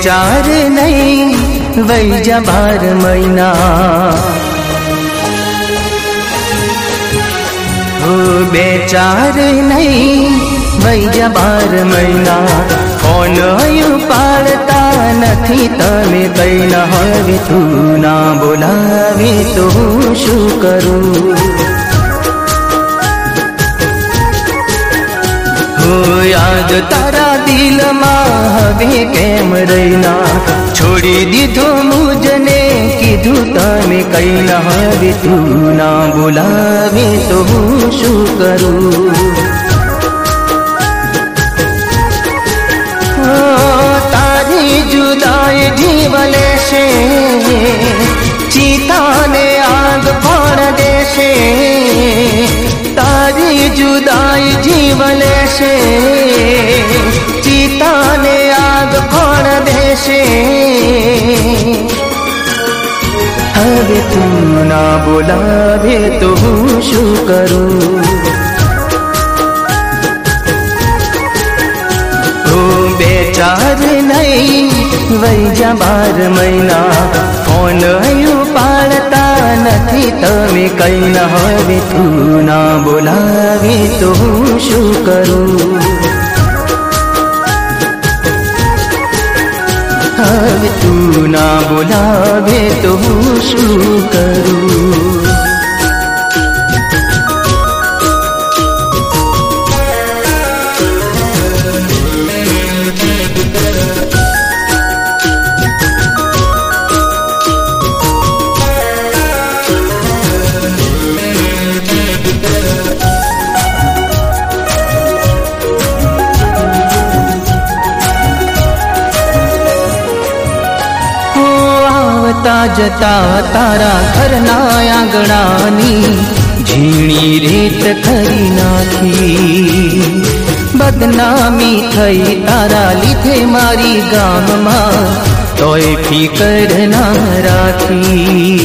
बेचार नहीं वैजा 12 महीना हो बेचार नहीं वैजा 12 महीना फोन पाड़ता नहीं तमे कैला हवे तू ना बोलावे तो शू करूं हो याद तारा दिल में हवे केम रहीना छोड़ी दीधो मुझने कीधु तमे कैला हवे तू ना बोलावे तो शू करूं तारी जुदाई जीवले से चीता ने आग फोड़ दे से तारी जुदाई जीवले से चीता ने आग फोड़ दे से हवे तू ना बोलावे तो शू करूं बेचार नहीं वैजा 12 महीना फोन पाड़ता नहीं तमे कैला हवे तू ना बोलावे तो शू करूं हवे तू ना बोलावे तो शू करूं जता तारा घरना आंगणानी झीणी रेत खरी नाखी बदनामी थई तारा लीधे मारी गाम मां तोय फिकर ना राखी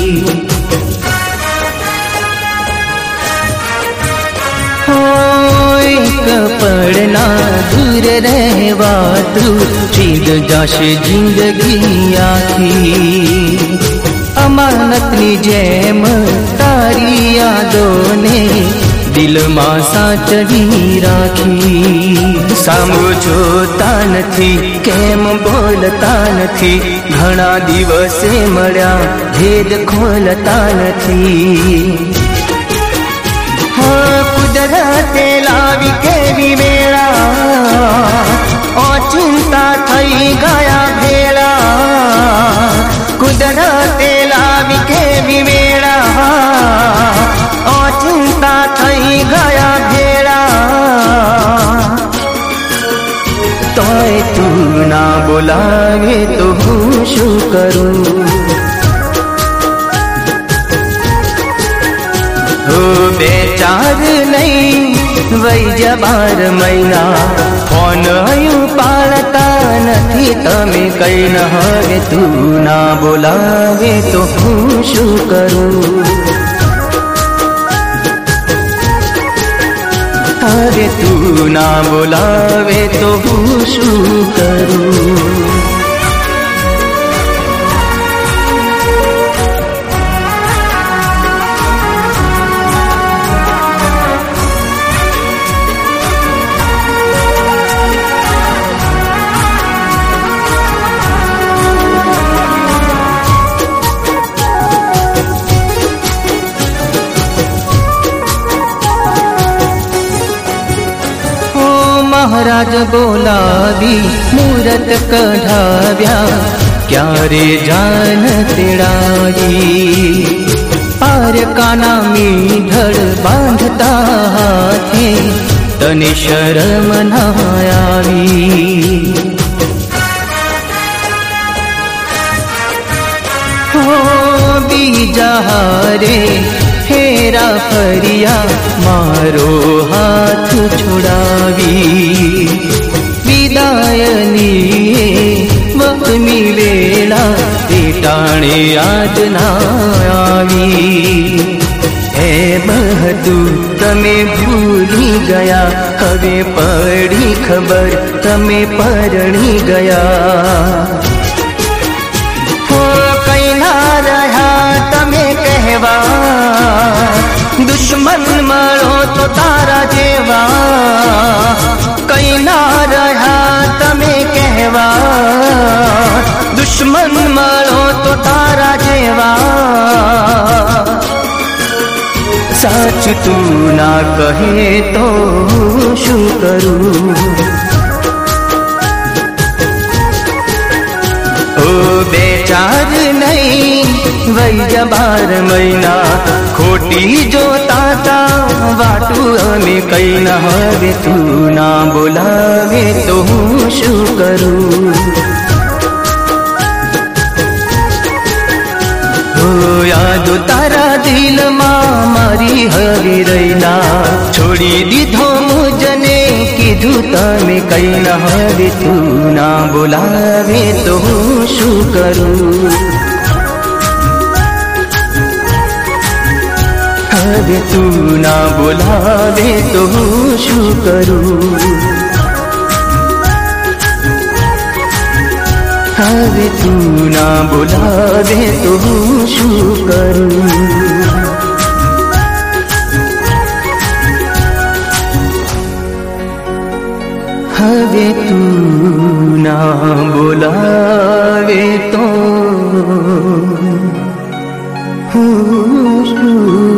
पड़ना दूर रहवा तू छीन जाशे जिंदगी आखी अमानतनी जेम तारी यादों ने दिल में साचवी राखी सामो जोता नथी केम बोलता नथी घणा दिवसे मळ्या भेद खोलता नथी कुदरते लावी केवी वेळा ओ चिंता थई गया भेड़ा कुदरते लावी केवी वेळा ओ चिंता थई गया भेड़ा तोय तू ना बोलावे तो शू करूं बेचार नहीं वैजा 12 महीना फोन पाड़ता नहीं तमे कैला हवे तू ना बोलावे तो शू करूं अरे तू ना बोलावे तो शू करूं महाराज बोलावी मूरत कढ़ाव्या क्यारे जान तेड़ाई पार काना में धड़ बांधता हाथे तने शर्म न आवी हो बीजा रे फेरा फरिया मारो हाथ छुड़ावी विदाय लिए वक्त मिलेला टाणे याद ना आवी हे बहदू तमे भूली गया हवे पड़ी खबर तमे परणी गया। तू ना कहे तो शू करूं। ओ बेचार नहीं वैया 12 महीना खोटी जो ताता वाटू में कैना हवे तू ना बोलावे तो शू करूं। याद तारा दिल मारी हरी रैना छोड़ी दीधो मुझने कीधु तमे कैना हवे तू ना बोलावे तो शू करूं। हवे तू ना बोलावे तो शू करूं। हवे तू ना बोलावे तो शू करूं। हवे तू ना बोलावे तो शू